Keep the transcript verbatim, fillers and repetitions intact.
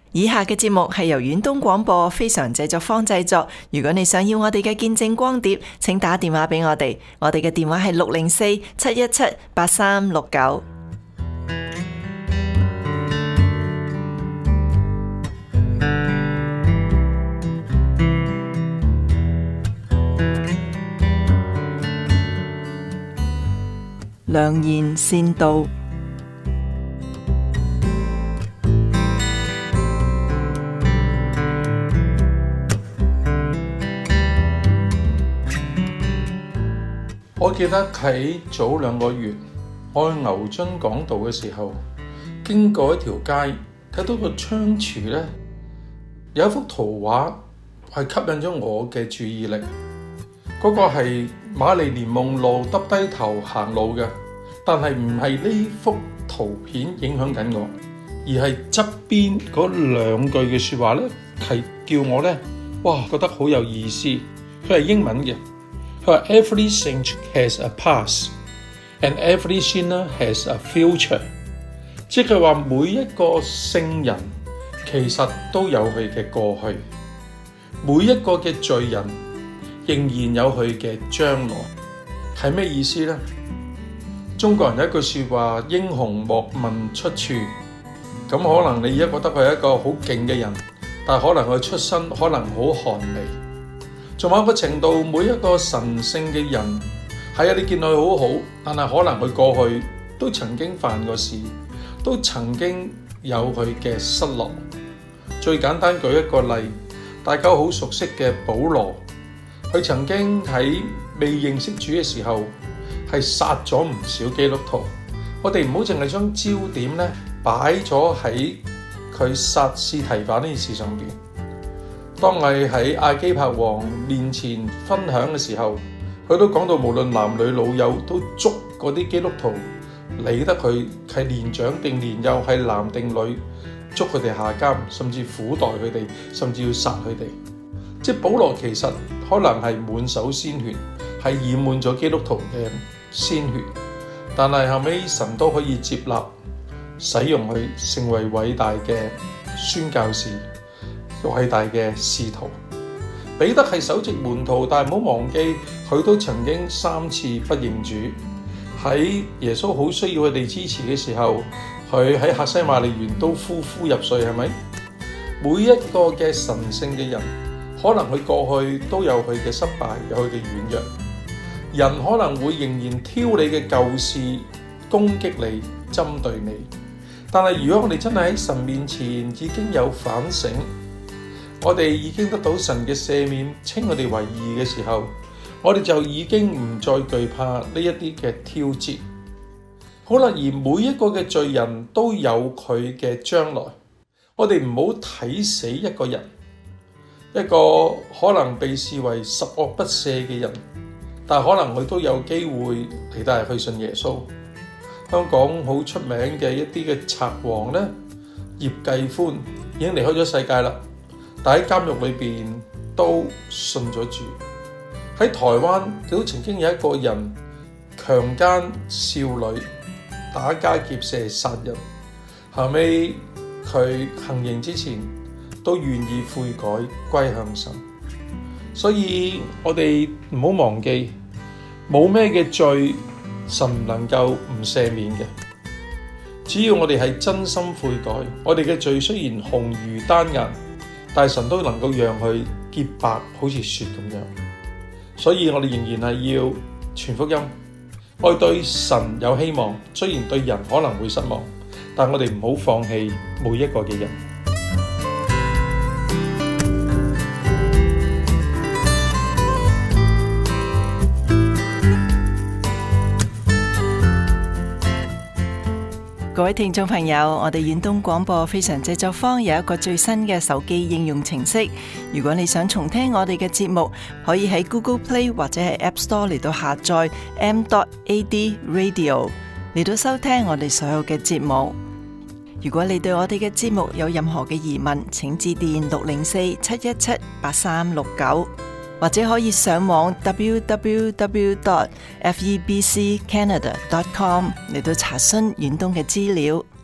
以下嘅節目係由遠東廣播非常製作坊製作。如果你想要我哋嘅見證光碟，請打電話俾我哋，我哋嘅電話係六零四七一七八三六九。良言善道。 我記得喺早兩個月，我去牛津講道嘅時候，經過一條街，睇到個窗櫥咧，有一幅圖畫係吸引咗我嘅注意力。嗰、那個係瑪麗蓮夢露耷低頭行路嘅，但係唔係呢幅圖片影響緊我，而係側邊嗰兩句嘅說話咧，係叫我咧，哇，覺得好有意思。佢係英文嘅。佢話 Every saint has a past, and every sinner has a future。即係話每一個聖人其實都有佢嘅過去，每一個嘅罪人仍然有佢嘅將來。係咩意思呢？中國人有一句說話：英雄莫問出處。咁可能你而家覺得佢係一個好勁嘅人，但係可能佢出身可能好寒微。仲有一個程度，每一個神聖嘅人，係啊，你見佢好好，但係可能佢過去都曾經犯過事，都曾經有佢嘅失落。最簡單舉一個例，大家好熟悉嘅保羅，佢曾經喺未認識主嘅時候，係殺咗唔少基督徒。我哋唔好淨係將焦點咧擺咗喺佢殺司提反呢件事上邊。當我喺亞基帕王面前分享嘅時候，佢都講到無論男女老幼都捉嗰啲基督徒，理得佢係年長定年幼，係男定女，捉佢哋下監，甚至苦待佢哋，甚至要殺佢哋。即係保羅其實可能係滿手鮮血，係染滿咗基督徒嘅鮮血，但係後尾神都可以接納，使用佢成為偉大嘅宣教士。偉大嘅使徒彼得係首席門徒，但係唔好忘記佢都曾經三次不認主。喺耶穌好需要佢哋支持嘅時候，佢喺客西馬尼園都呼呼入睡，係咪？每一個嘅神聖嘅人，可能佢過去都有佢嘅失敗，有佢嘅軟弱。人可能會仍然挑你嘅舊事，攻擊你，針對你。但係如果我哋真係喺神面前已經有反省，我哋已經得到神嘅赦免，稱我哋為義嘅時候，我哋就已經唔再懼怕呢一啲嘅挑戰。好啦，而每一個嘅罪人都有佢嘅將來，我哋唔好睇死一個人，一個可能被視為十惡不赦嘅人，但可能佢都有機會嚟到去信耶穌。香港好出名嘅一啲嘅賊王咧，葉繼歡已經離開咗世界啦。但喺監獄裏邊都信咗主。喺台灣都曾經有一個人強姦少女、打家劫舍、殺人，後尾佢行刑之前都願意悔改歸向神。所以我哋唔好忘記，冇咩嘅罪神唔能夠唔赦免嘅。只要我哋係真心悔改，我哋嘅罪雖然紅如丹顏，但神都能夠讓佢潔白，好似雪咁樣。所以我哋仍然係要傳福音，我哋對神有希望，雖然對人可能會失望，但我哋唔好放棄每一個嘅人。 各位聽眾朋友，我哋遠東廣播非常製作坊有一個最新嘅手機應用程式。如果你想重聽我哋嘅節目，可以喺 Google Play 或者係 App Store 嚟到下載 m dot a d radio 嚟到收聽我哋所有嘅節目。如果你對我哋嘅節目有任何嘅疑問，請致電六零四七一七八三六九，或者可以上網 w w w dot f e b c canada dot com 嚟到查詢遠東嘅資料。